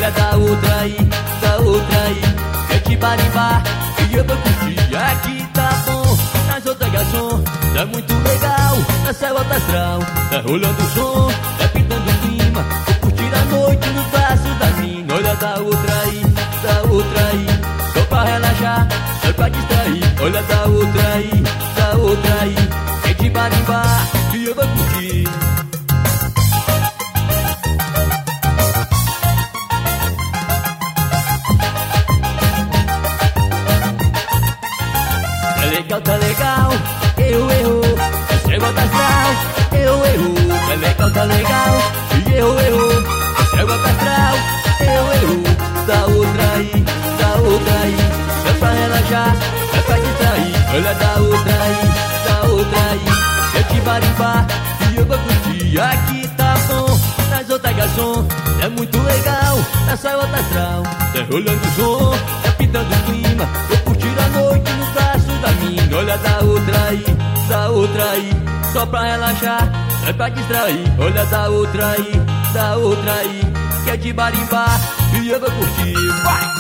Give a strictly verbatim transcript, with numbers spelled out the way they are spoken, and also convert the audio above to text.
olha da outra aí, da outra aí. É de barimbá e eu vou curtir. Aqui tá bom, nas outras garçom, tá muito legal. Nessa alta astral, tá rolando o som, tá pintando o clima. Vou curtir a noite no braço da mina. Olha da outra aí, da outra aí. Só pra relaxar, só pra distrair. Olha da outra aí, da outra aí. É de barimbá e eu vou curtir. Tá legal, tá legal, eu erro. Essa é bota astral, eu erro. Tá legal, tá legal, e eu erro. Essa é bota astral, eu erro. Da outra aí, da outra aí. Só pra relaxar, só pra distrair. Olha da outra aí, da outra aí. É de barimbá e eu vou curtir. Aqui tá bom, nas outras garçom, é muito legal. Nessa outra astral, tá rolando o som, tá pintando o clima. Vou curtir a noite no braço da mina. Olha da outra aí, da outra aí. Só pra relaxar, só pra distrair. Olha da outra aí, da outra aí. Que é de barimbá e eu vou curtir. Vai!